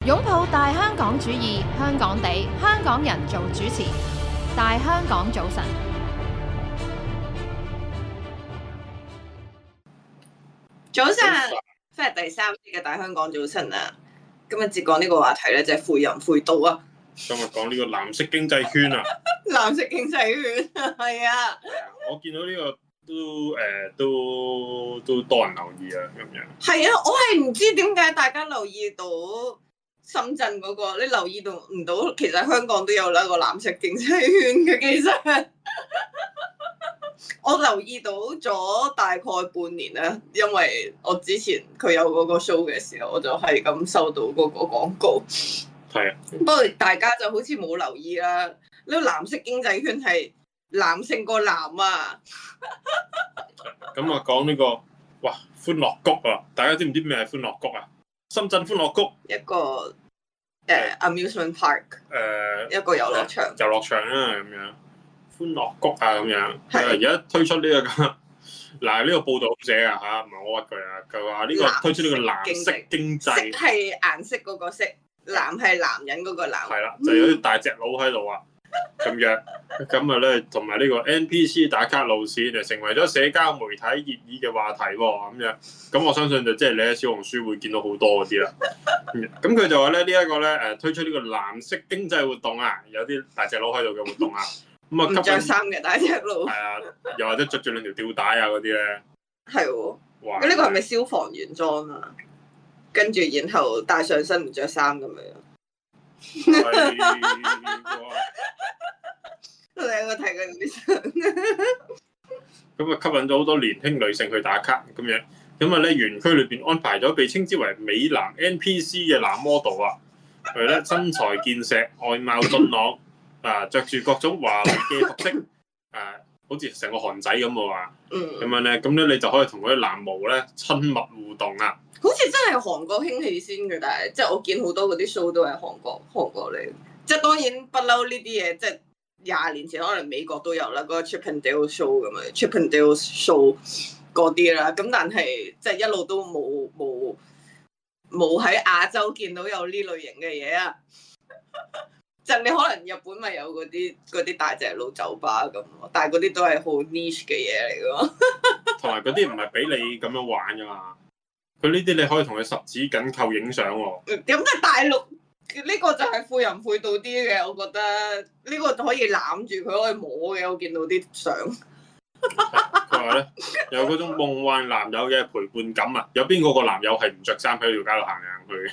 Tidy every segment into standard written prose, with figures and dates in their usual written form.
擁抱大香港主義，香港地，香港人做主持。大香港早晨， 早晨，翻嚟第三節嘅大香港早晨啊！今日節講呢個話題咧，就係悔人悔到啊！ 今日講呢個藍色經濟圈啊， 藍色經濟圈係啊， 我見到呢個都多人留意啊，咁樣。 係啊，我係唔知點解大家留意到深圳嗰個，你留意到唔到？其實香港都有一個藍色經濟圈嘅，其實我留意到咗大概半年啦，因為我之前佢有嗰個 show 嘅時候，我就係咁收到嗰個廣告。 係啊， 不過大家就好似冇留意啦。呢個藍色經濟圈係藍勝過藍啊！ 咁啊講呢個哇歡樂谷啊，大家知唔知咩係歡樂谷啊？深圳歡樂谷一個amusement park，一個遊樂場， 遊樂場啊咁樣，歡樂谷啊咁樣。 係而家推出呢個嗱呢個報道咁寫啊嚇，唔係我屈佢啊，佢話呢個推出呢個藍色經色濟， 係顏色嗰個色，藍係男人嗰個藍。 係啦，就有啲大隻佬喺度啊。咁樣，咁啊咧，同埋呢個 NPC 打卡路線就成為咗社交媒體熱議嘅話題喎，咁樣，咁我相信就即係你喺小紅書會見到好多嗰啲啦。咁佢就話咧呢一個咧推出呢個藍色經濟活動啊，有啲大隻佬喺度嘅活動啊，咁啊唔着衫嘅大隻佬。 係啊，又或者着住兩條吊帶啊嗰啲咧。係喎。 哇！ 呢個係咪消防員裝啊？跟住然後戴上身唔着衫咁樣。你有冇睇過啲相？ 咁啊，吸引咗好多年輕女性去打卡咁樣。咁啊咧，園區裏邊安排咗被稱之為美男 NPC 嘅男 model 啊，佢咧身材健碩、外貌俊朗啊，着住各種華麗嘅服飾啊，好似成個韓仔咁喎啊。咁樣咧，咁咧你就可以同嗰啲男模咧親密互動啊。 好似真係韓國興起先嘅，但係即係我見好多嗰啲 show 都係韓國嚟。即係當然不嬲呢啲嘢，即係20年前可能美國都有啦，嗰個 Chip and Dale show 咁樣 ，Chip and Dale show 嗰啲啦。咁但係即係一路都冇喺亞洲見到有呢類型嘅嘢啊！即係你可能日本咪有嗰啲大隻佬酒吧咁，但係嗰啲都係好 niche 嘅嘢嚟㗎。 同埋嗰啲唔係俾你咁樣玩㗎嘛，佢呢啲你可以同佢十指緊扣影相喎。 咁但係大陸呢個就係悔人悔到啲嘅，我覺得呢個可以攬住佢可以摸嘅，我見到啲相。 佢話咧有嗰種夢幻男友嘅陪伴感啊！有邊個男友係唔着衫喺條街度行嚟行去嘅？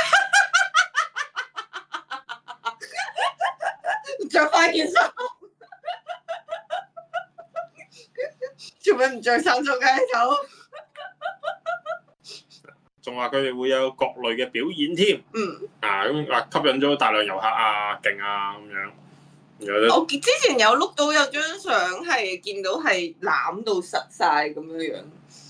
着翻件衫，做咩唔着衫做街走？ 仲話佢哋會有各類嘅表演添，咁話吸引咗大量遊客啊，勁啊咁樣。 我之前有碌到有張相係見到係攬到實晒咁樣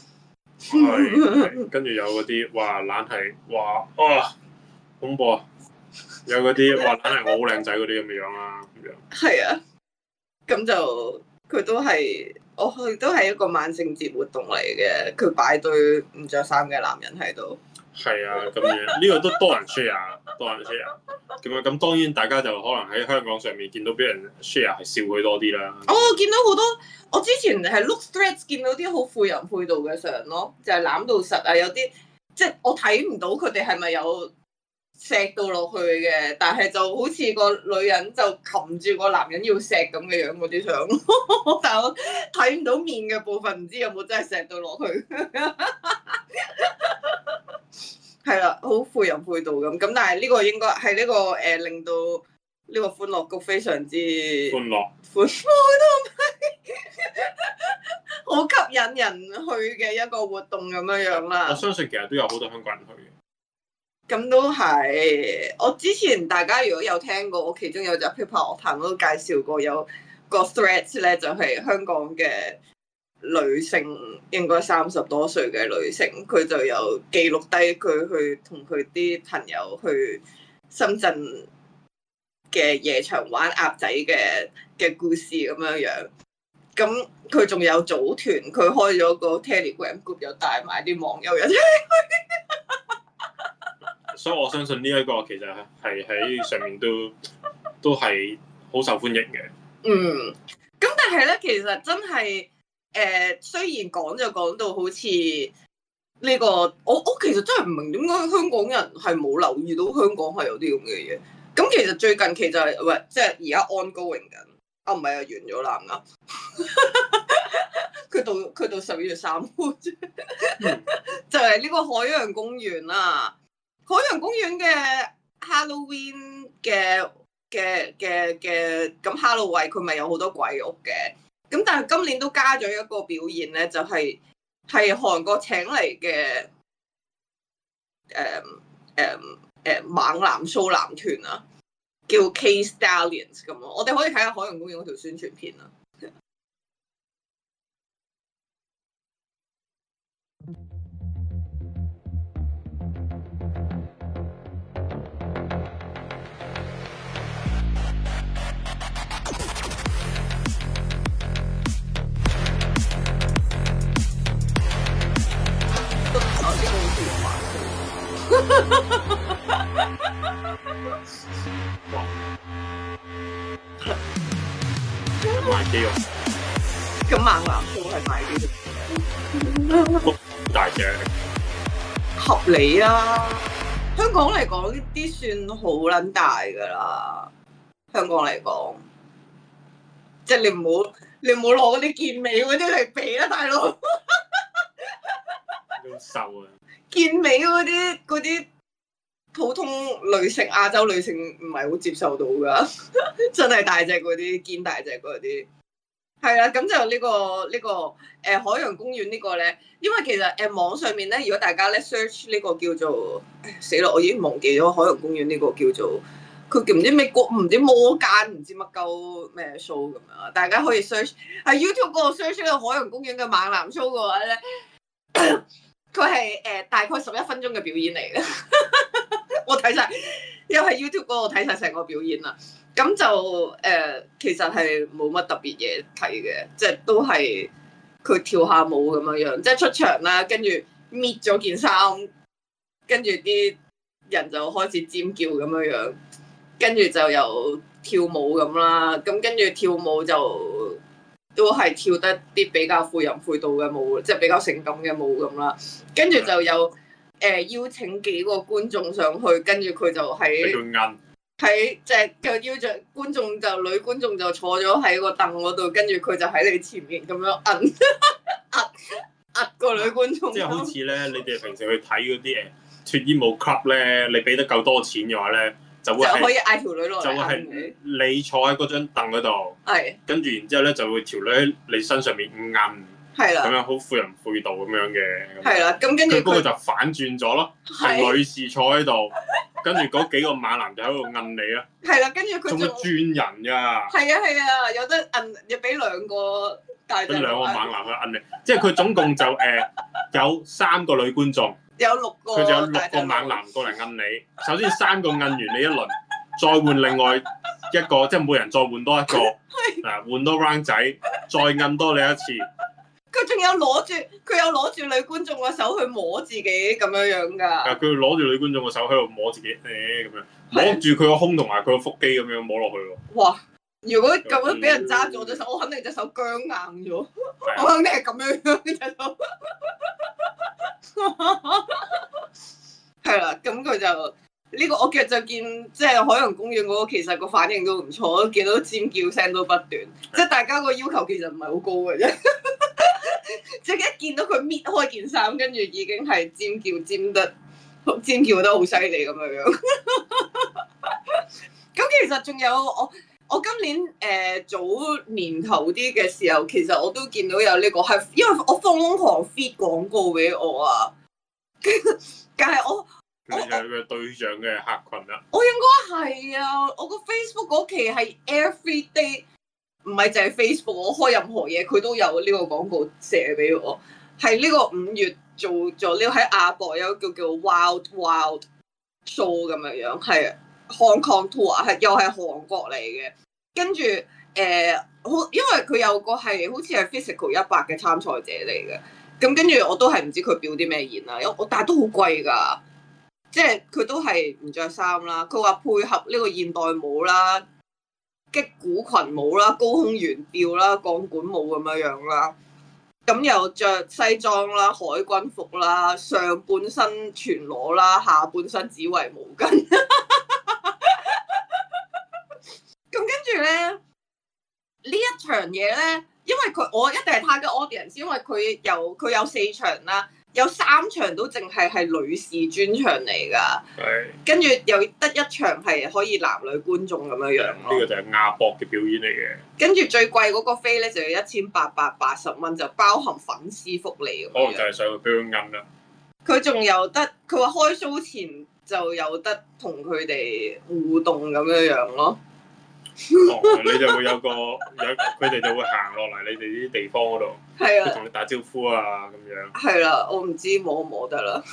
係，跟住有嗰啲話懶係話恐怖啊！有嗰啲話懶係我好靚仔嗰啲咁嘅樣啦，咁樣。係啊，咁就佢都係。我去都係一個萬聖節活動嚟嘅，佢擺對唔着衫嘅男人喺度。 係啊，咁樣呢個都多人 share，咁當然大家就可能喺香港上面見到俾人 share 係笑佢多啲啦。 我見到好多，我之前係 look threads 見到啲好悔人悔到嘅相咯，就係攬到實啊，有啲即係我睇唔到佢哋係咪有錫到落去嘅，但係就好似個女人就擒住個男人要錫咁嘅樣嗰啲相，但係我睇唔到面嘅部分，唔知有冇真係錫到落去。係啦，好悔人悔到咁，但係呢個應該係呢個令到呢個歡樂谷非常之歡樂都好吸引人去嘅一個活動咁樣啦。 我相信其實都有好多香港人去嘅。 咁都係，我之前大家如果有聽過，我其中有集 Hip Hop 樂壇我都介紹過，有個 threads 咧，就係香港嘅女性，應該30多歲嘅女性，佢就有記錄低佢去同佢啲朋友去深圳嘅夜場玩鴨仔嘅故事咁樣樣。咁佢仲有組團，佢開咗個 Telegram group，又帶埋啲網友一齊去。 所以我相信呢一個其實係喺上面都係好受歡迎嘅。 咁但係咧，其實真係雖然講就講到好似呢個，我其實真係唔明點解香港人係冇留意到香港係有啲咁嘅嘢。咁其實最近其實喂，即係而家 ongoing 緊，唔係完咗啦，啱唔啱？佢到12月3號啫，就係呢個海洋公園啦。海洋公園嘅 Halloween 嘅咁 Halloween 佢咪有好多鬼屋嘅，咁但係今年都加咗一個表演咧，就係韓國請嚟嘅猛男騷男團啊，叫 K Stallions 咁咯。我哋可以睇下海洋公園嗰條宣傳片啊。 賣肌肉， 咁猛男都係賣肌肉， 大隻， 合理啊！香港嚟講呢啲算好撚大㗎啦。香港嚟講，即係你唔好攞嗰啲健美嗰啲嚟比啦，大佬。 都瘦啊！ 健美嗰啲普通女性亞洲女性唔係好接受到噶，真係大隻嗰啲堅大隻嗰啲，係啦。咁就呢個海洋公園呢個咧，因為其實網上面咧，如果大家咧 search 呢個叫做死啦，我已經忘記咗海洋公園呢個叫做佢叫唔知咩唔知魔間唔知乜鳩咩 show 咁樣，大家可以 search 喺 YouTube 嗰度 search 呢個海洋公園嘅猛男 show 嘅話咧。佢係大概11分鐘嘅表演嚟嘅，我睇晒，又係 YouTube 嗰度睇晒成個表演啦。咁就其實係冇乜特別嘢睇嘅，即係都係佢跳下舞咁樣，即係出場啦，跟住搣咗件衫，跟住啲人就開始尖叫咁樣，跟住就又跳舞咁啦。咁跟住跳舞就都係跳得啲比較誨淫誨盜嘅舞，即係比較性感嘅舞咁啦。跟住就有邀請幾個觀眾上去，跟住佢就喺即係就邀著觀眾，就女觀眾就坐咗喺個凳嗰度，跟住佢就喺你前面咁樣壓個女觀眾。 即係好似咧，你哋平時去睇嗰啲脫衣舞 club 咧，你俾得夠多錢嘅話咧，就可以嗌條女落嚟， 就係你坐喺嗰張凳嗰度， 係跟住然之後咧就會條女喺你身上面摁， 係啦， 咁樣好誨淫誨盜咁樣嘅， 係啦，咁跟住佢就反轉咗咯，係女士坐喺度，跟住嗰幾個猛男就喺度摁你啦， 係啦，跟住佢仲會轉人㗎， 係啊，有得摁，要俾兩個大隻， 兩個猛男去摁你，即係佢總共就有3個女觀眾。 有6個， 佢就有6個猛男過嚟摁你。首先3個摁完你一輪，再換另外一個，即係每人再換多一個，換多 round 仔，再摁多你一次。 佢仲有攞住女觀眾個手去摸自己咁樣㗎。 佢攞住女觀眾個手喺度摸自己，咁樣摸住佢個胸同埋佢個腹肌咁樣摸落去喎。 哇！如果咁樣俾人揸住我隻手，我肯定隻手僵硬咗。我肯定係咁樣隻手。係啦，咁佢就呢個我其實就見即係海洋公園嗰個，其實個反應都唔錯，見到尖叫聲都不斷，即係大家個要求其實唔係好高嘅啫。即係一見到佢搣開件衫，跟住已經係尖叫得好犀利咁樣。咁其實仲有我今年早年頭啲嘅時候，其實我都見到有呢個係，因為我瘋狂 feed 廣告俾我啊。但係我有個對象嘅客群啦。 我應該係啊，我個 Facebook 嗰期係 every day， 唔係淨係 Facebook， 我開任何嘢佢都有呢個廣告射俾我。係呢個5月做咗呢個喺亞博有個叫 Wild Show 咁樣，係 Hong Kong Tour， 係又係韓國嚟嘅。跟住因為佢有個係好似係 Physical 100嘅參賽者嚟嘅。咁跟住我都係唔知佢表啲咩演啦，但係都好貴㗎。 即係佢都係唔着衫啦。佢話配合呢個現代舞啦、擊鼓群舞啦、高空懸吊啦、鋼管舞咁樣樣啦。咁又着西裝啦、海軍服啦，上半身全裸啦，下半身只為毛巾。咁跟住咧，呢一場嘢咧，因為我一定係 target audience，因為佢有4場啦，有3場都淨係女士專場嚟㗎。 係。 跟住又得1場係可以男女觀眾咁樣樣咯。 呢個就係亞博嘅表演嚟嘅。 跟住最貴嗰個飛咧就要1880蚊，就包含粉絲福利咁樣。 可能就係上去俾佢摁啦。 佢仲有得，佢話開 show 前就有得同佢哋互動咁樣樣咯。 你就會佢哋就會行落嚟你哋啲地方嗰度， 係啊， 同你打招呼啊咁樣。 係啦，我唔知摸唔摸得啦。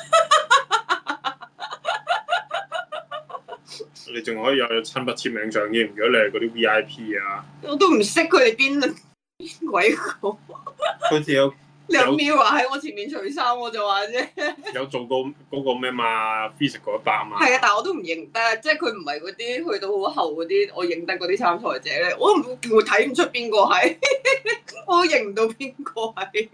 你仲可以有親筆簽名相添，如果你係嗰啲 VIP 啊。 我都唔識佢哋邊鬼個。 好似有 MIRROR喺我前面除衫，我就話啫。 有做過嗰個咩嘛 physical 100嘛。 係啊，但係我都唔認得，即係佢唔係嗰啲去到好後嗰啲，我認得嗰啲參賽者咧，我睇唔出邊個係，我認唔到邊個係。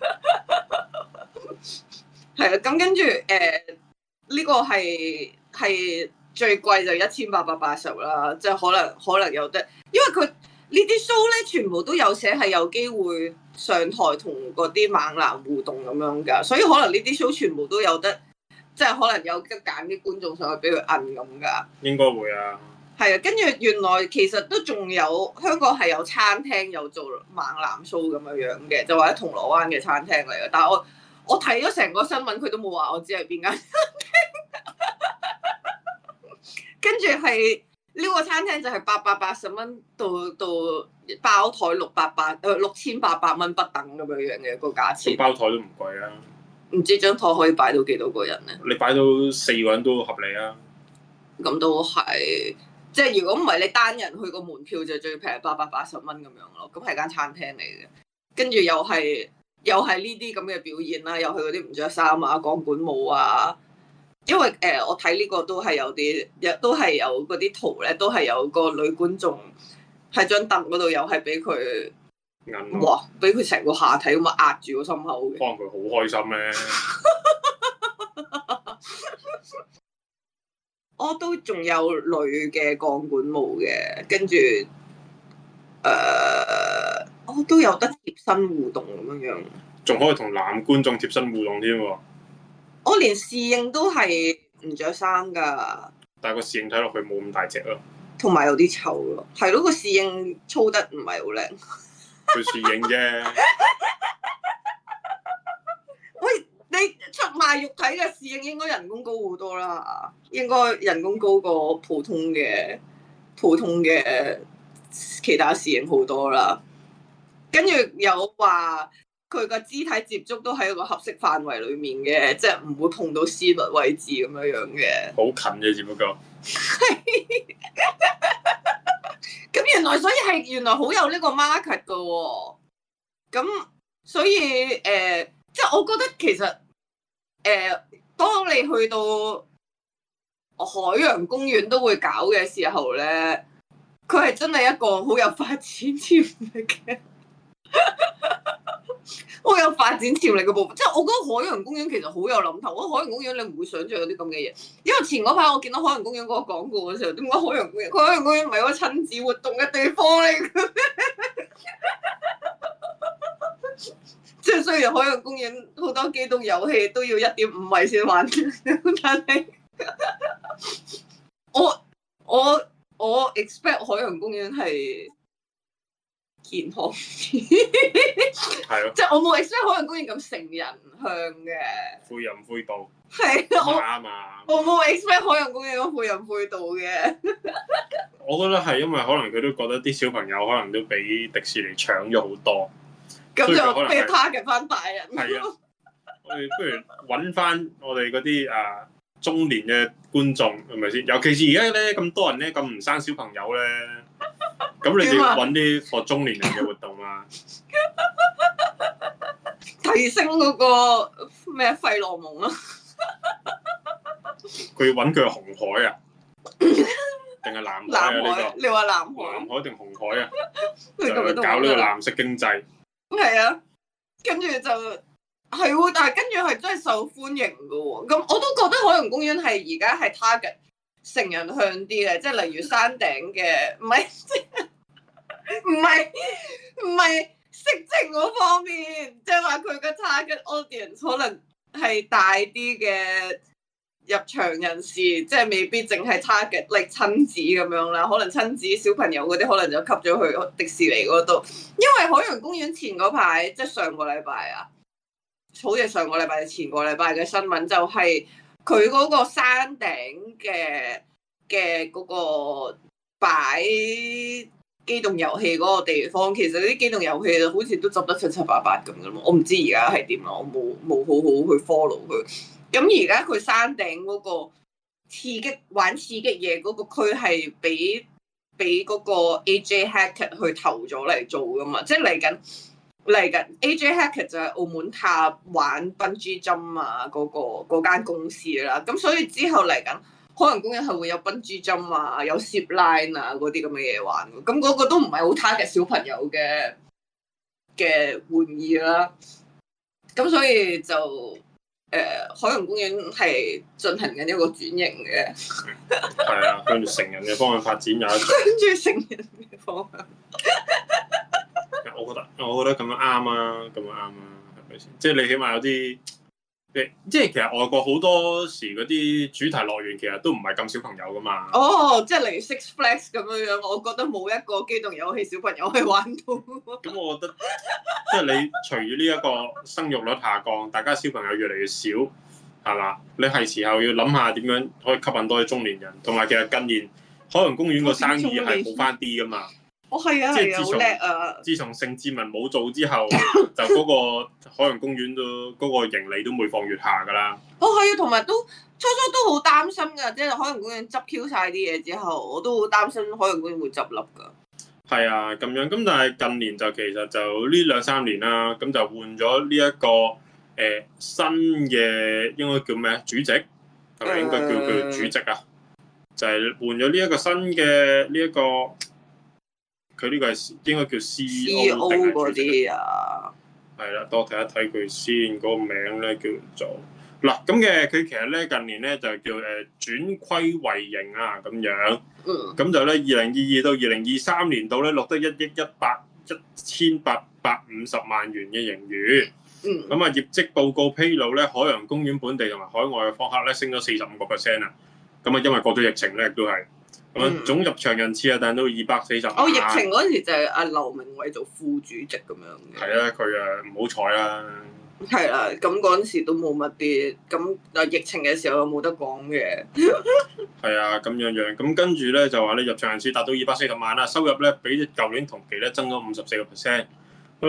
係啊，咁跟住呢個係最貴就1880啦，即係可能有得，因為佢呢啲 show 咧全部都有寫係有機會上台同嗰啲猛男互動咁樣㗎，所以可能呢啲 show 全部都有得，即係可能有得揀啲觀眾上去俾佢摁咁㗎。應該會啊。係啊，跟住原來其實都仲有香港係有餐廳有做猛男 show 咁樣樣嘅，就話喺銅鑼灣嘅餐廳嚟嘅，但係我睇咗成個新聞，佢都冇話我知係邊間餐廳。跟住係呢個餐廳就係880蚊到包台6800蚊不等咁樣樣嘅個價錢。包台都唔貴啊！唔知張台可以擺到幾多個人咧？你擺到4個人都合理啊！咁都係，即係如果唔係你單人去個門票就最平880蚊咁樣咯。咁係間餐廳嚟嘅，跟住又係呢啲咁嘅表演啦，又係嗰啲唔着衫啊、鋼管舞啊。因為我睇呢個都係有啲，都係有嗰啲圖咧，都係有個女觀眾喺張凳嗰度，又係俾佢哇，俾佢成個下體咁啊壓住個心口嘅。可能佢好開心咧。我都仲有女嘅鋼管舞嘅，跟住我都有得貼身互動咁樣樣，仲可以同男觀眾貼身互動添喎。我連侍應都係唔着衫噶，但係個侍應睇落去冇咁大隻咯，同埋有啲臭咯，係咯，個侍應操得唔係好靚，佢侍應啫。喂，你出賣肉體嘅侍應應該人工高好多啦，應該人工高過普通嘅其他侍應好多啦，跟住有話。佢個肢體接觸都喺一個合適範圍裡面嘅，即係唔會碰到私密位置咁樣樣嘅。好近嘅，只不過。咁原來好有呢個 market 㗎喎。咁所以即係我覺得其實當你去到海洋公園都會搞嘅時候咧，佢係真係一個好有發展潛力嘅。好有發展潛力嘅部分，即係我覺得海洋公園其實好有諗頭。我覺得海洋公園你唔會想象有啲咁嘅嘢，因為前嗰排我見到海洋公園嗰個廣告嘅時候，點解海洋公園唔係一個親子活動嘅地方嚟嘅？即係雖然海洋公園好多機動遊戲都要1.5米先玩，但係我 expect 海洋公園係健康啲，係咯，即係我冇 expect 海洋公園咁成人向嘅，悔人悔道，係啱啊！我冇 expect 海洋公園咁悔人悔道嘅。我覺得係因為可能佢都覺得啲小朋友可能都俾迪士尼搶咗好多，咁就俾 target 翻大人。係啊，我哋不如揾翻我哋嗰啲中年嘅觀眾係咪先？尤其是而家咧咁多人咧咁唔生小朋友咧。咁你哋要揾啲for中年人嘅活動啊，提升嗰個咩費洛蒙啊， 佢要揾佢係紅海啊，定係藍海啊？呢個你話藍海？ 藍海定紅海啊？ 佢就今日都搞呢個藍色經濟。 係啊，跟住就係喎，但係跟住係真係受歡迎嘅喎。咁我都覺得海洋公園係而家係 target 成人向啲嘅，即係例如山頂嘅，唔係色情嗰方面，即係話佢嘅 target audience 可能係大啲嘅入場人士，即係未必淨係 target 嚟親子咁樣啦。可能親子小朋友嗰啲可能就吸咗去迪士尼嗰度，因為海洋公園前嗰排即係上個禮拜啊，好似上個禮拜前個禮拜嘅新聞就係佢嗰個山頂嘅嗰個擺機動遊戲嗰個地方，其實啲機動遊戲好似都執得七七八八咁嘅咯。我唔知而家係點咯，我冇好好去 follow 佢。咁而家佢山頂嗰個玩刺激嘢嗰個區係俾嗰個 AJ Hackett 去投咗嚟做噶嘛，即係嚟緊 AJ Hackett 就係澳門塔玩 Bungee Jump 啊嗰間公司啦。咁所以之後嚟緊海洋公園係會有 Bungee Jump 啊，有 Zip Line 啊嗰啲咁嘅嘢玩。咁嗰個都唔係好 target 小朋友嘅玩意啦。咁所以就海洋公園係進行緊一個轉型嘅， 係啊，向住成人嘅方向發展有一種。 跟住成人嘅方向。 我覺得咁樣啱啊，咁樣啱啊，係咪先？即係你起碼有啲，即係其實外國好多時嗰啲主題樂園其實都唔係咁小朋友噶嘛。 哦，即係例如 Six Flags 咁樣，我覺得冇一個機動遊戲小朋友可以玩到。 咁我覺得，即係你隨住呢一個生育率下降，大家小朋友越嚟越少，係嘛？你係時候要諗下點樣可以吸引多啲中年人，同埋其實近年海洋公園個生意係好翻啲噶嘛。 哦，係啊，係啊，好叻啊！ 自從盛智文冇做之後，就嗰個海洋公園都嗰個盈利都每況愈下㗎啦。 哦，係啊，同埋都初都好擔心㗎，即係海洋公園執 Q 晒啲嘢之後，我都好擔心海洋公園會執笠㗎。 係啊，咁樣咁，但係近年就其實就呢2-3年啦，咁就換咗呢一個新嘅應該叫咩主席係咪應該叫佢主席啊？就係換咗呢一個新嘅呢一個。佢呢個係應該叫 CEO 定係嗰啲啊？ 係啦，多睇一睇佢先，嗰個名咧叫做嗱咁嘅。佢其實咧近年咧就叫轉虧為盈啊咁樣。咁就咧2022到2023年度咧錄得1億1850萬元嘅盈餘。咁啊業績報告披露咧，海洋公園本地同埋海外嘅訪客咧升咗45%啊。咁啊因為過咗疫情咧亦都係。咁總入場人次啊，達到240萬。 疫情嗰陣時就係阿劉明偉做副主席咁樣嘅。 係啊，佢啊唔好彩啦。 係啦，咁嗰陣時都冇乜啲，咁疫情嘅時候又冇得講嘅。 係啊，咁樣，咁跟住咧就話咧入場人次達到240萬啦，收入咧比舊年同期咧增咗54%，去到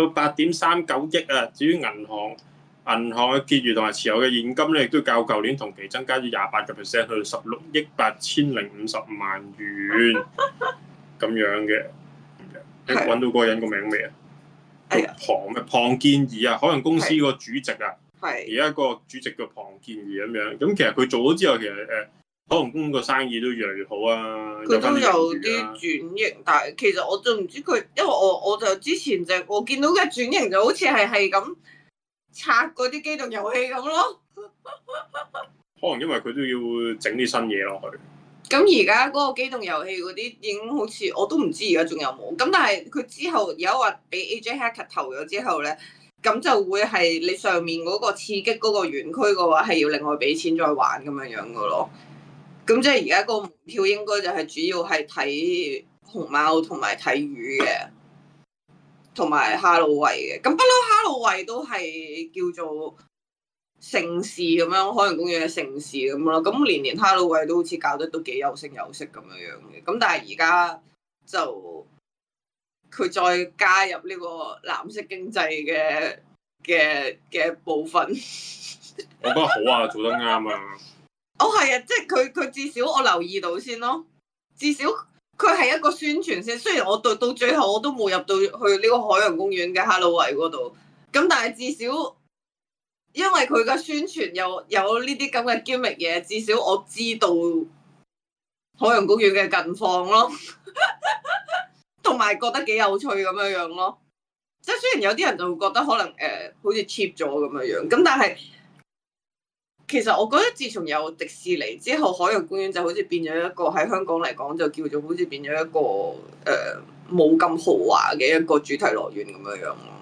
8.39億啊。至於銀行嘅結餘同埋持有嘅現金咧，亦都較舊年同期增加咗28%，去到16億8050萬元咁樣嘅。你揾到嗰個人個名未啊？龐建儀啊，海洋公司個主席啊，而家個主席叫龐建儀咁樣。咁其實佢做咗之後，其實海洋公園個生意都越嚟越好啊。 佢都有啲轉型，但係其實我就唔知佢，因為我就之前就我見到嘅轉型就好似係咁。拆嗰啲機動遊戲咁咯， 可能因為佢都要整啲新嘢落去。 咁而家嗰個機動遊戲嗰啲已經好似我都唔知而家仲有冇。咁但係佢之後而家話俾 AJ Hackett 投咗之後咧，咁就會係你上面嗰個刺激嗰個園區嘅話係要另外俾錢再玩咁樣樣嘅咯。咁即係而家個門票應該就係主要係睇熊貓同埋睇魚嘅。同埋哈魯維嘅，咁不嬲哈魯維都係叫做盛事咁樣，海洋公園嘅盛事咁咯。咁年年哈魯維都好似搞得都幾有聲有色咁樣樣嘅。咁但係而家就佢再加入呢個藍色經濟嘅部分， 我覺得好啊，做得啱啊。 哦，係啊，即係佢至少我留意到先咯，至少。佢係一個宣傳先，雖然我到最後我都冇入到去呢個海洋公園嘅哈魯維嗰度，咁但係至少因為佢嘅宣傳有呢啲咁嘅 gimmick 嘢，至少我知道海洋公園嘅近況咯，同埋覺得幾有趣咁樣樣咯。即係雖然有啲人就會覺得可能好似 cheap 咗咁樣樣，咁但係其實我覺得自從有迪士尼之後，海洋公園就好似變咗一個喺香港嚟講就叫做好似變咗一個冇咁豪華嘅一個主題樂園咁樣樣咯。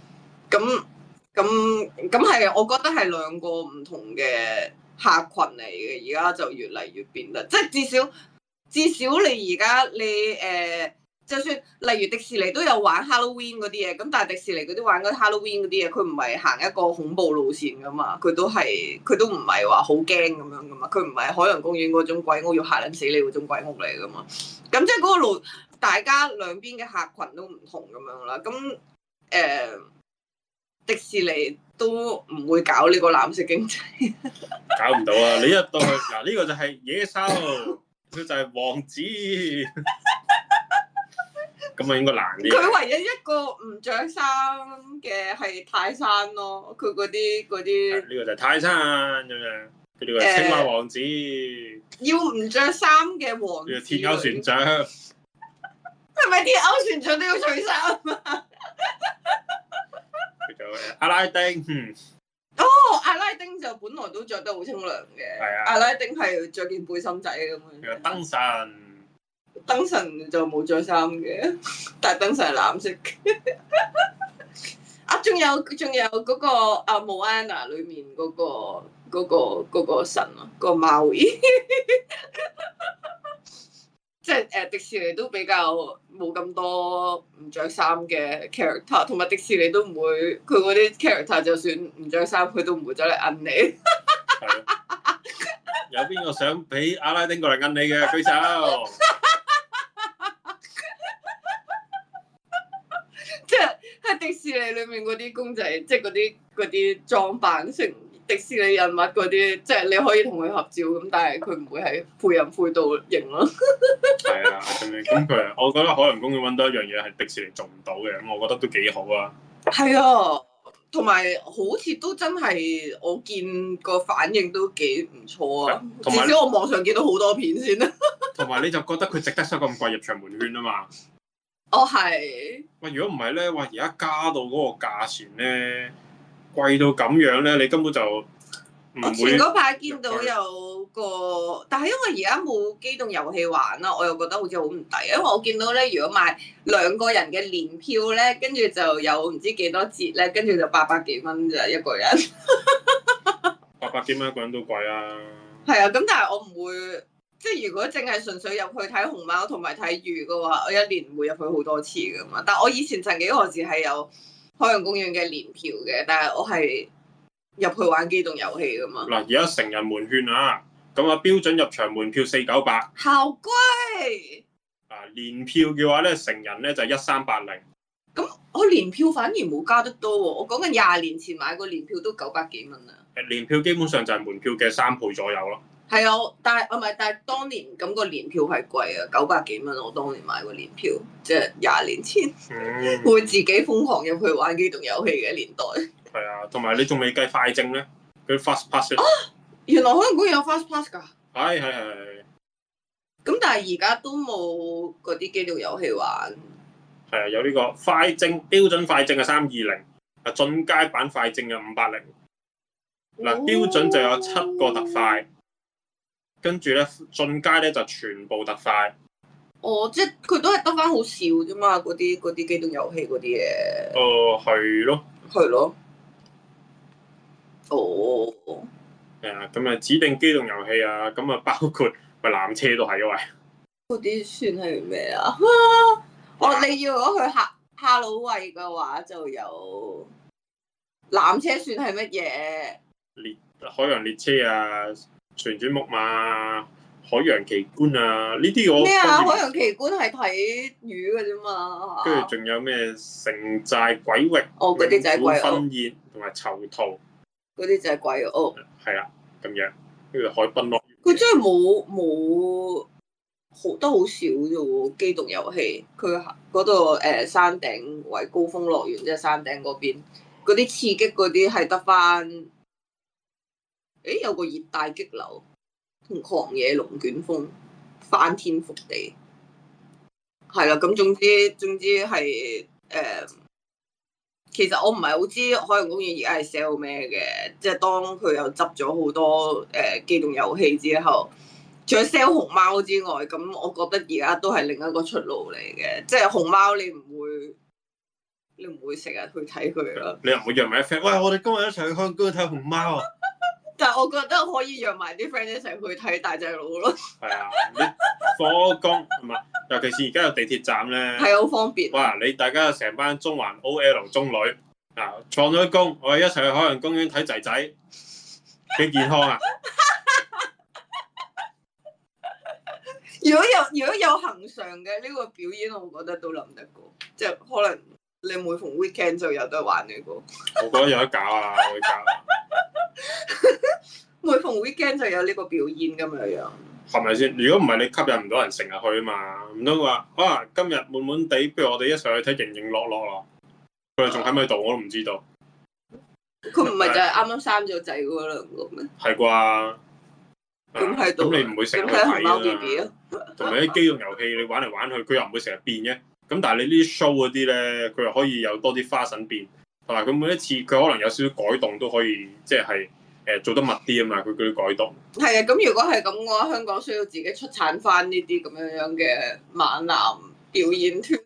咁係，我覺得係兩個唔同嘅客群嚟嘅，而家就越嚟越變得，即係至少你而家你就算例如迪士尼都有玩 Halloween 嗰啲嘢，咁但係迪士尼嗰啲玩嗰啲 Halloween 嗰啲嘢，佢唔係行一個恐怖路線噶嘛，佢都唔係話好驚咁樣噶嘛，佢唔係海洋公園嗰種鬼屋要嚇撚死你嗰種鬼屋嚟噶嘛，咁即係嗰個路，大家兩邊嘅客群都唔同咁樣啦，咁迪士尼都唔會搞呢個藍色經濟， 搞唔到啊！你一到去嗱，呢個就係野獸，佢就係王子。咁啊，應該難啲。 佢唯一一個唔着衫嘅係泰山咯，佢嗰啲。 呢個就係泰山咁樣，佢呢個係青蛙王子。 要唔着衫嘅王子。 鐵鈎船長。 係咪鐵鈎船長都要除衫啊？ 叫做阿拉丁。 哦，阿拉丁就本來都着得好清涼嘅。 係啊。 阿拉丁係着件背心仔咁樣。 燈神。 燈神就冇着衫嘅，但係燈神係藍色嘅。啊，仲有嗰個啊《Moana》裏面嗰個神啊，個貓兒，即係迪士尼都比較冇咁多唔着衫嘅 character， 同埋迪士尼都唔會佢嗰啲 character 就算唔着衫，佢都唔會走嚟摁你。 有邊個想俾阿拉丁過嚟摁你嘅舉手？ 即係喺迪士尼裏面嗰啲公仔，即係嗰啲裝扮成迪士尼人物嗰啲，即係你可以同佢合照咁，但係佢唔會喺配音配到型咯。係啊，咁佢，我覺得海洋公園揾到一樣嘢係迪士尼做唔到嘅，咁我覺得都幾好啊。 係啊，同埋好似都真係我見個反應都幾唔錯啊。至少我網上見到好多片先啦。同埋你就覺得佢值得收咁貴入場門券啊嘛。 哦，係。喂， 如果唔係咧，哇！而家加到嗰個價錢咧，貴到咁樣咧，你根本就唔會。我前嗰排見到有個，但係因為而家冇機動遊戲玩啦，我又覺得好似好唔抵。因為我見到咧，如果買2個人嘅年票咧，跟住就有唔知幾多折咧，跟住就800幾蚊咋一個人。 800幾蚊一個人都貴啊！ 係啊，咁但係我唔會。即係如果淨係純粹入去睇熊貓同埋睇魚嘅話，我一年會入去好多次噶嘛。但係我以前曾幾何時係有海洋公園嘅年票嘅，但係我係入去玩機動遊戲噶嘛。嗱，而家成人門券啊，咁啊標準入場門票498，好貴。年票嘅話咧，成人咧就1380。咁我年票反而冇加得多喎，我講緊20年前買個年票都900幾蚊啊。年票基本上就係門票嘅3倍左右咯。係啊，但係當年咁個年票係貴啊，900幾蚊。我當年買個年票，即係20年前，會自己瘋狂入去玩機動遊戲嘅年代。係啊，同埋你仲未計快證咧，佢 fast pass 啊，原來海洋公園有 fast pass 㗎。係。咁但係而家都冇嗰啲機動遊戲玩。係啊，有呢個快證，標準快證係320，啊進階版快證有580。嗱，標準就有7個特快。跟住咧，進階咧就全部特快。哦，即係佢都係得翻好少啫嘛，嗰啲機動遊戲嗰啲嘢。係咯。係咯。哦。係啊，咁啊指定機動遊戲啊，咁啊包括咪纜車都係嘅喂。嗰啲算係咩啊？你要如果去哈魯威嘅話，就有纜車算係乜嘢？海洋列車啊！旋轉木馬、海洋奇觀啊，呢啲我咩啊？海洋奇觀係睇魚嘅啫嘛。跟住仲有咩城寨鬼域、哦嗰啲就係鬼屋、婚宴同埋囚徒，嗰啲就係鬼屋。係啦，咁樣跟住海濱樂園。佢真係冇好得好少啫喎，機動遊戲佢嗰度山頂為高峰樂園，即係山頂嗰邊嗰啲刺激嗰啲係得翻有個熱帶激流同狂野龍捲風翻天覆地，係啦。咁總之係其實我唔係好知海洋公園而家係 sell 咩嘅，即係當佢又執咗好多機動遊戲之後，除咗 sell 熊貓之外，咁我覺得而家都係另一個出路嚟嘅。即係熊貓你唔會成日去睇佢咯。 你又唔會約埋啲 friend，喂，我哋今日一齊去香港睇熊貓啊！ 但係我覺得可以約埋啲 friend 一齊去睇大隻佬咯。 係啊，你放工唔係，尤其是而家有地鐵站咧， 係好方便。 哇！你大家成班中環 OL 中女啊，放咗工，我哋一齊去海洋公園睇仔仔，幾健康啊！ 如果有恆常嘅呢個表演，我覺得都諗得過，即係可能你每逢 weekend 就有得玩呢個。 我覺得有得搞啊，我會搞。 每逢 weekend 就有呢個表演咁樣， 係咪先？如果唔係你吸引唔到人成日去啊嘛，唔通話啊今日悶悶地，不如我哋一齊去睇盈盈樂樂咯。佢哋仲喺咪度我都唔知道。 佢唔係就係啱啱生咗仔嗰兩個咩？ 係啩？ 咁喺度， 咁你唔會成日去睇熊貓 B 睇 B 啊？ 啊？ 同埋啲機動遊戲你玩嚟玩去，佢又唔會成日變嘅。咁但係你呢啲 show 嗰啲咧，佢又可以有多啲花神變，同埋佢每一次佢可能有少少改動都可以，即係做得密啲啊嘛。佢嗰啲改動係啊，咁如果係咁嘅話，香港需要自己出產翻呢啲咁樣嘅猛男表演團。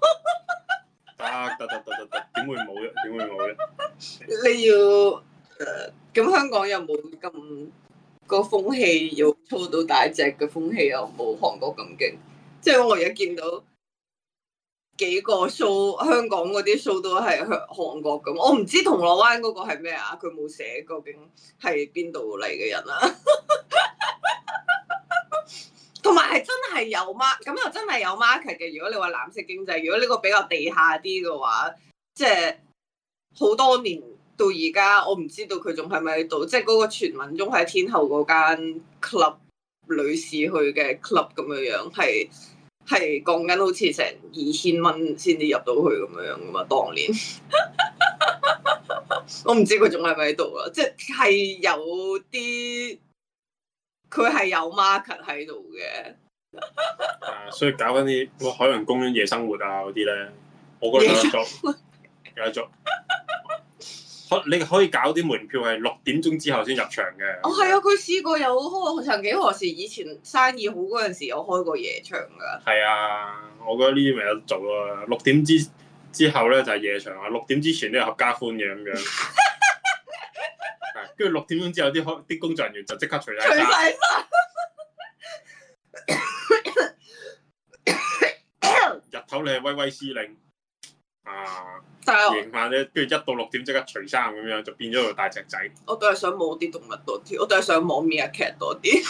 得，點會冇啫？點會冇啫？ 你要咁香港有冇咁個風氣要操到大隻嘅風氣又冇韓國咁勁？即係我而家見到幾個 show， 香港嗰啲 show 都係韓國咁。我唔知銅鑼灣嗰個係咩啊？佢冇寫究竟係邊度嚟嘅人啊？同埋係真係有 mark， 咁又真係有 market 嘅。如果你話藍色經濟，如果呢個比較地下啲嘅話，即係好多年到而家，我唔知道佢仲係咪喺度。即係嗰個傳聞中喺天后嗰間 club 女士去嘅 club 咁樣樣，係講緊好似成2000蚊先至入到去咁樣噶嘛。當年我唔知佢仲係咪喺度啦。即係有啲。佢係有 market 喺度嘅， 所以搞翻啲海洋公園夜生活啊嗰啲咧，我覺得有得做，有得做。你可以搞啲門票係6點鐘之後先入場嘅。 哦，係啊，佢試過有開，曾幾何時以前生意好嗰陣時有開過夜場㗎。 係啊，我覺得呢啲咪有得做啊。6點之後咧就係夜場啊，6點之前都有合家歡嘅咁樣。跟住6點鐘之後，啲工作人員就即刻除晒衫。日頭你係威威司令啊，夜晚咧，跟住1到6點即刻除衫咁樣，就變咗個大隻仔。 我都係想摸啲動物多啲，我都係想摸 Meerkat 多啲。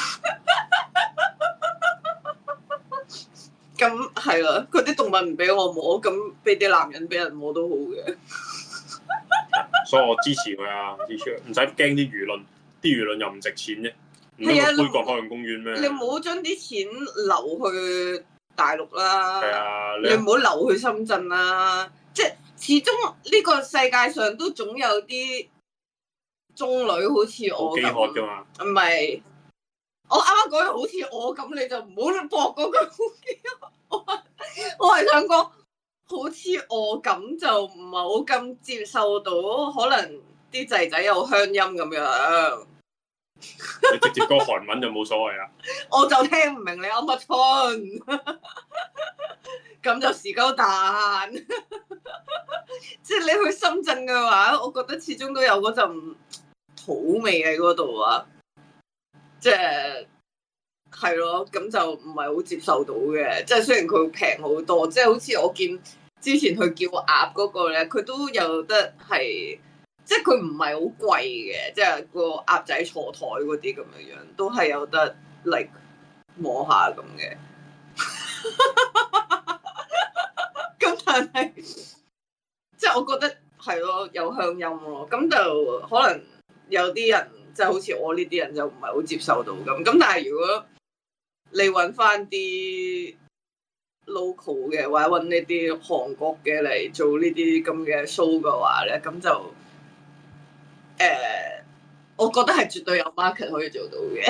咁係啦，佢啲動物唔俾我摸，咁俾啲男人俾人摸都好嘅。 所以我支持佢啊，支持佢，唔使驚啲輿論，啲輿論又唔值錢啫。唔通個杯葛海洋公園咩？ 你唔好將啲錢流去大陸啦， 係啊， 你唔好流去深圳啦。即係始終呢個世界上都總有啲中女好似我咁， 飢渴㗎嘛。 唔係，我啱啱講好似我咁，你就唔好駁嗰句。我係想講。好似我咁就唔係好咁接受到，可能啲仔仔有鄉音咁樣。 你直接講韓文就冇所謂啦。 我就聽唔明你噏乜春，咁就時鳩蛋。即係你去深圳嘅話，我覺得始終都有嗰陣土味喺嗰度啊。即係咯，咁就唔係好接受到嘅。即係雖然佢平好多，即係好似我見之前去叫鴨嗰個咧，佢都有得係，即係佢唔係好貴嘅，即係個鴨仔坐台嗰啲咁樣樣，都係有得嚟摸下咁嘅。咁但係，即係我覺得係咯，有鄉音咯，咁就可能有啲人即係好似我呢啲人就唔係好接受到咁。咁但係如果你揾翻啲 local 嘅，或者揾呢啲韓國嘅嚟做呢啲咁嘅 show 嘅話咧，咁就我覺得係絕對有 market 可以做到嘅。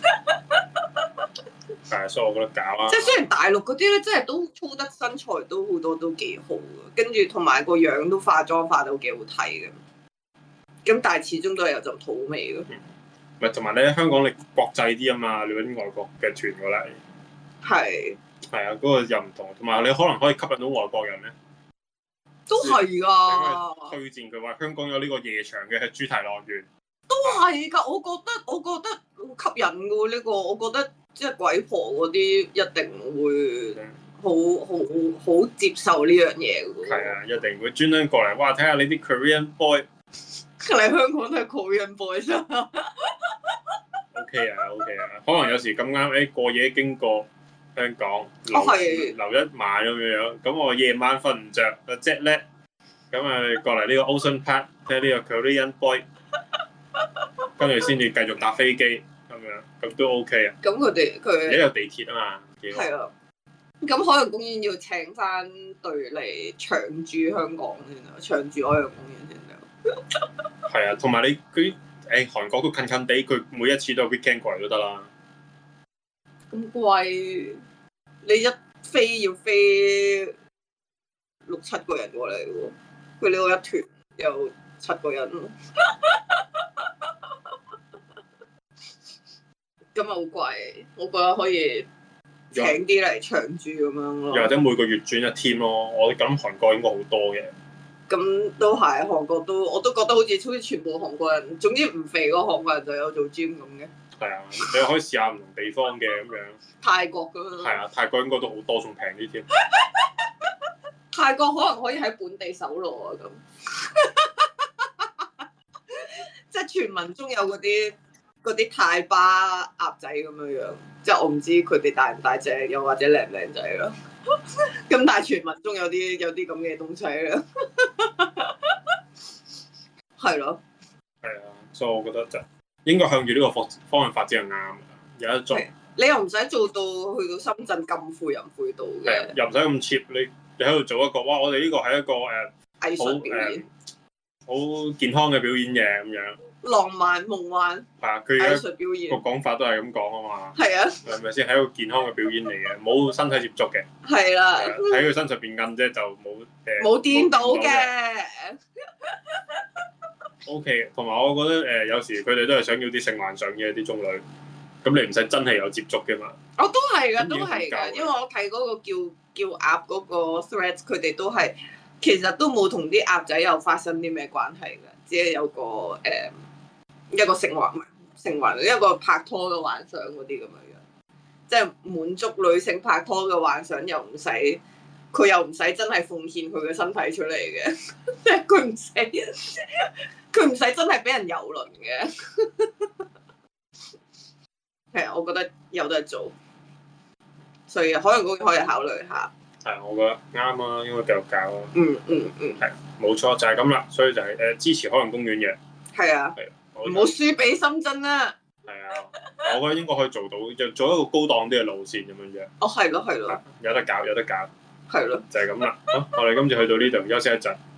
係，所以我覺得搞啊。 即係雖然大陸嗰啲咧，真係都操得身材都好多都幾好嘅，跟住同埋個樣都化妝化到幾好睇嘅。咁但係始終都係有陣土味嘅。 唔係，同埋咧香港你國際啲啊嘛，你揾外國嘅團過嚟。 係。 係啊，嗰個又唔同，同埋你可能可以吸引到外國人咧。 都係㗎。 推薦佢話香港有呢個夜場嘅主題樂園。 都係㗎，我覺得好吸引㗎喎呢個，我覺得即係鬼婆嗰啲一定會好接受呢樣嘢㗎喎。 係啊，一定會專登過嚟，哇！睇下你啲 Korean boy。 嚟香港都係 Korean boys 啊。 OK 啊，可能有時咁啱過夜經過香港，留一晚咁樣，咁我夜晚瞓唔着，個 jet lag，咁啊過嚟呢個 Ocean Park 睇呢個 Korean boy。跟住先至繼續搭飛機咁樣，咁都 OK 啊。咁佢而家有地鐵啊嘛。 係啊。咁海洋公園要請翻隊嚟長駐香港先啊，長駐海洋公園先啊。 係啊，同埋你佢韓國都近近地，佢每一次都有 weekend 過嚟都得啦。 咁貴，你一飛要飛6-7個人過嚟喎，佢呢個一團有7個人咯。咁啊好貴，我覺得可以請啲嚟長住咁樣咯。 又或者每個月轉一 team 咯，我諗韓國應該好多嘅。 咁都係，韓國我都覺得好似全部韓國人，總之唔肥個韓國人就有做 gym 咁嘅。 係啊，你可以試下唔同地方嘅咁樣。泰國咁樣。 係啊，泰國應該都好多，仲平啲添。 泰國可能可以喺本地搜羅啊咁。即係傳聞中有嗰啲泰巴鴨仔咁樣，即係我唔知佢哋大唔大隻，又或者靚唔靚仔啦。咁但係傳聞中有啲咁嘅東西啦。係咯。 係啊，所以我覺得就應該向住呢個方向發展係啱，有得做。 你又唔使做到去到深圳咁晦人晦到嘅， 又唔使咁 cheap。你喺度做一個，哇！我哋呢個係一個藝術表演， 好健康嘅表演嘅咁樣。 浪漫夢幻係啊，佢藝術表演個講法都係咁講啊嘛。 係啊， 係咪先係一個健康嘅表演嚟嘅，冇身體接觸嘅。 係啦， 喺佢身上邊摁啫，就冇掂到嘅。 OK， 同埋我覺得有時佢哋都係想要啲性幻想嘅啲中女，咁你唔使真係有接觸嘅嘛。 我都係㗎，因為我睇嗰個叫鴨嗰個 thread， 佢哋都係其實都冇同啲鴨仔有發生啲咩關係㗎，只係有個一個性幻一個拍拖嘅幻想嗰啲咁樣樣，即係滿足女性拍拖嘅幻想，佢又唔使真係奉獻佢嘅身體出嚟嘅，即係佢唔使真係俾人蹂躪嘅。係啊，我覺得有得做，所以海洋公園可以考慮下。 係，我覺得啱啊，應該繼續搞啊。係，冇錯就係咁啦，所以就係支持海洋公園嘅。係啊。唔好輸俾深圳啦。係啊，我覺得應該可以做到，就做一個高檔啲嘅路線咁樣樣。哦，係咯。有得搞。係咯。就係咁啦。好，我哋今次去到呢度休息一陣。